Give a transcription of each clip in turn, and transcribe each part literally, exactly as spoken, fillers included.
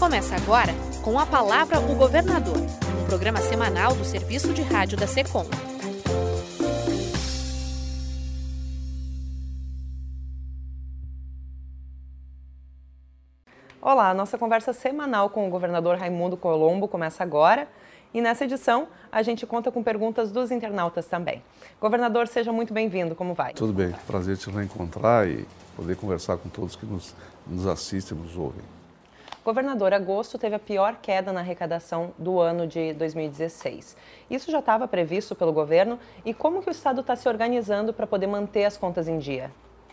Começa agora com a Palavra o Governador, um programa semanal do Serviço de Rádio da SECOM. Olá, a nossa conversa semanal com o governador Raimundo Colombo começa agora. E nessa edição, a gente conta com perguntas dos internautas também. Governador, seja muito bem-vindo, como vai? Tudo bem, prazer te reencontrar e poder conversar com todos que nos, nos assistem e nos ouvem. Governador, agosto teve a pior queda na arrecadação do ano de dois mil e dezesseis. Isso já estava previsto pelo governo e como que o Estado está se organizando para poder manter as contas em dia?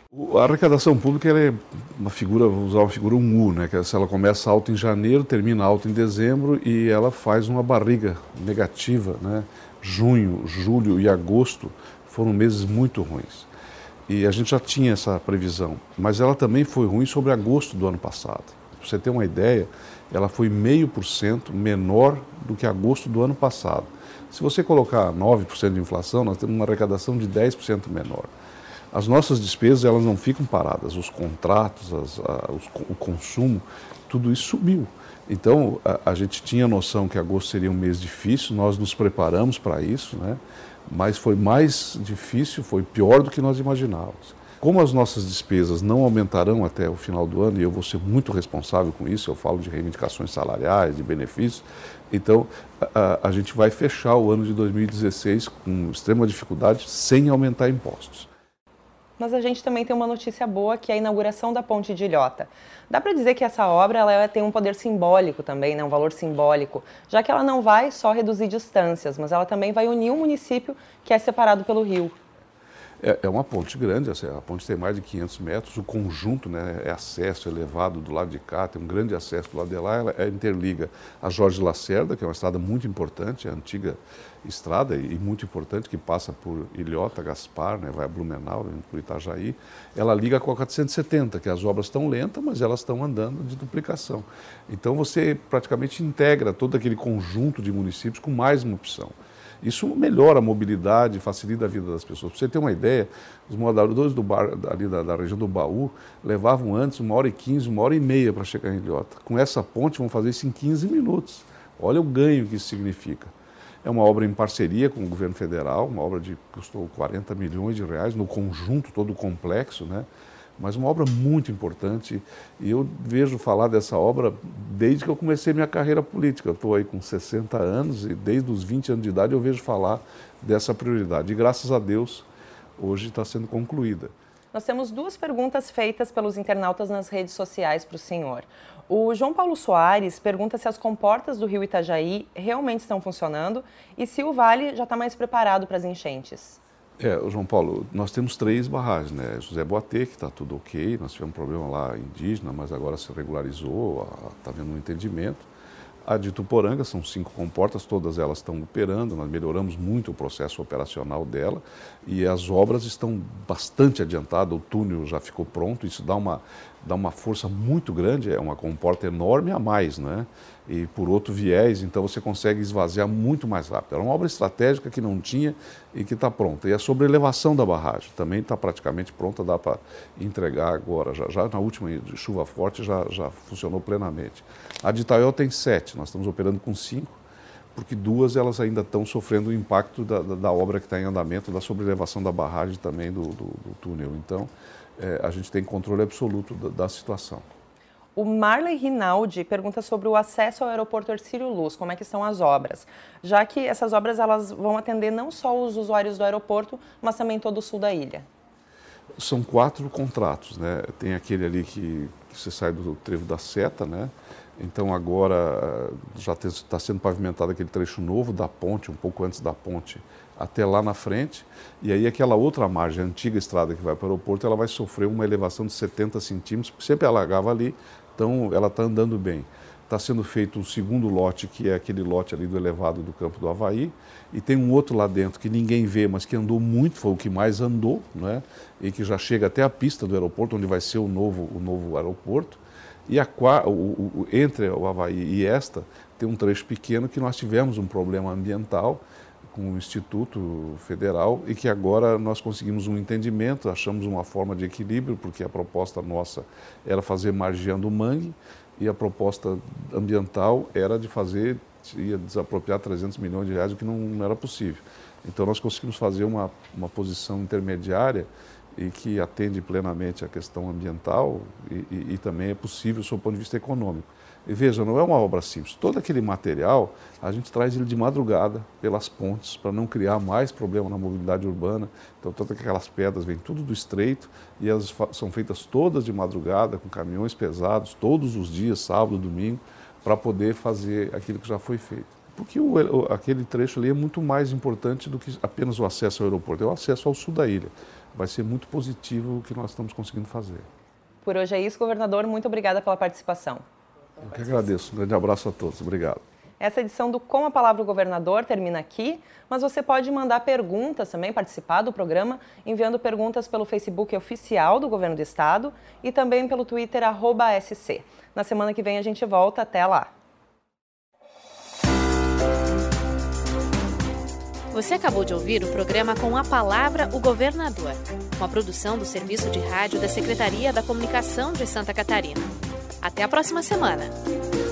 A arrecadação pública ela é uma figura, vou usar uma figura um U, né? Que ela começa alta em janeiro, termina alta em dezembro e ela faz uma barriga negativa, né? Junho, julho e agosto foram meses muito ruins. E a gente já tinha essa previsão, mas ela também foi ruim sobre agosto do ano passado. Para você ter uma ideia, ela foi meio por cento menor do que agosto do ano passado. Se você colocar nove por cento de inflação, nós temos uma arrecadação de dez por cento menor. As nossas despesas elas não ficam paradas, os contratos, as, a, os, o consumo, tudo isso subiu. Então, a, a gente tinha noção que agosto seria um mês difícil, nós nos preparamos para isso, né? Mas foi mais difícil, foi pior do que nós imaginávamos. Como as nossas despesas não aumentarão até o final do ano, e eu vou ser muito responsável com isso, eu falo de reivindicações salariais, de benefícios, então a, a gente vai fechar o ano de dois mil e dezesseis com extrema dificuldade, sem aumentar impostos. Mas a gente também tem uma notícia boa, que é a inauguração da Ponte de Ilhota. Dá para dizer que essa obra ela tem um poder simbólico também, né? Um valor simbólico, já que ela não vai só reduzir distâncias, mas ela também vai unir um município que é separado pelo rio. É, é uma ponte grande, a ponte tem mais de quinhentos metros, o conjunto, né, é acesso elevado do lado de cá, tem um grande acesso do lado de lá, ela é, interliga a Jorge Lacerda, que é uma estrada muito importante, a antiga estrada e muito importante, que passa por Ilhota, Gaspar, né, vai a Blumenau, por Itajaí, ela liga com a quatrocentos e setenta, que as obras estão lentas, mas elas estão andando de duplicação. Então você praticamente integra todo aquele conjunto de municípios com mais uma opção. Isso melhora a mobilidade, facilita a vida das pessoas. Para você ter uma ideia, os moradores do bar, ali da, da região do Baú levavam antes uma hora e quinze, uma hora e meia para chegar em Ilhota. Com essa ponte vão fazer isso em quinze minutos. Olha o ganho que isso significa. É uma obra em parceria com o governo federal, uma obra que custou quarenta milhões de reais no conjunto todo complexo, né? Mas uma obra muito importante, e eu vejo falar dessa obra desde que eu comecei minha carreira política. Eu estou aí com sessenta anos e desde os vinte anos de idade eu vejo falar dessa prioridade. E graças a Deus, hoje está sendo concluída. Nós temos duas perguntas feitas pelos internautas nas redes sociais para o senhor. O João Paulo Soares pergunta se as comportas do rio Itajaí realmente estão funcionando e se o Vale já está mais preparado para as enchentes. É, João Paulo, nós temos três barragens, né? José Boatê, que está tudo ok, nós tivemos um problema lá indígena, mas agora se regularizou, está havendo um entendimento. A de Ituporanga, são cinco comportas, todas elas estão operando, nós melhoramos muito o processo operacional dela e as obras estão bastante adiantadas, o túnel já ficou pronto, isso dá uma, dá uma força muito grande, é uma comporta enorme a mais, né? E por outro viés, então você consegue esvaziar muito mais rápido. Era uma obra estratégica que não tinha e que está pronta. E a sobreelevação da barragem também está praticamente pronta, dá para entregar agora. Já, já na última chuva forte já, já funcionou plenamente. A de Itaió tem sete, nós estamos operando com cinco, porque duas elas ainda estão sofrendo o impacto da, da, da obra que está em andamento, da sobreelevação da barragem também do, do, do túnel. Então, é, a gente tem controle absoluto da, da situação. O Marley Rinaldi pergunta sobre o acesso ao aeroporto Hercílio Luz, como é que estão as obras, já que essas obras elas vão atender não só os usuários do aeroporto, mas também todo o sul da ilha. São quatro contratos, né? Tem aquele ali que, que você sai do trevo da Seta, né? Então agora já está sendo pavimentado aquele trecho novo da ponte, um pouco antes da ponte, até lá na frente. E aí aquela outra margem, a antiga estrada que vai para o aeroporto, ela vai sofrer uma elevação de setenta centímetros, porque sempre alagava ali, então ela está andando bem. Está sendo feito um segundo lote, que é aquele lote ali do elevado do Campo do Havaí, e tem um outro lá dentro que ninguém vê, mas que andou muito, foi o que mais andou, né? E que já chega até a pista do aeroporto, onde vai ser o novo, o novo aeroporto. E a, o, o, entre o Havaí e esta, tem um trecho pequeno que nós tivemos um problema ambiental com o Instituto Federal e que agora nós conseguimos um entendimento, achamos uma forma de equilíbrio, porque a proposta nossa era fazer margeando o mangue e a proposta ambiental era de fazer, ia desapropriar trezentos milhões de reais, o que não, não era possível. Então nós conseguimos fazer uma, uma posição intermediária e que atende plenamente a questão ambiental e, e, e também é possível do ponto de vista econômico. E veja, não é uma obra simples. Todo aquele material, a gente traz ele de madrugada pelas pontes para não criar mais problema na mobilidade urbana. Então, todas aquelas pedras vêm tudo do estreito e elas são feitas todas de madrugada, com caminhões pesados, todos os dias, sábado, domingo, para poder fazer aquilo que já foi feito. Porque o, aquele trecho ali é muito mais importante do que apenas o acesso ao aeroporto, é o acesso ao sul da ilha. Vai ser muito positivo o que nós estamos conseguindo fazer. Por hoje é isso, governador. Muito obrigada pela participação. Eu que agradeço. Um grande abraço a todos. Obrigado. Essa edição do Com a Palavra o Governador termina aqui, mas você pode mandar perguntas também, participar do programa, enviando perguntas pelo Facebook oficial do Governo do Estado e também pelo Twitter, arroba S C. Na semana que vem a gente volta. Até lá. Você acabou de ouvir o programa Com a Palavra o Governador, uma produção do Serviço de Rádio da Secretaria da Comunicação de Santa Catarina. Até a próxima semana.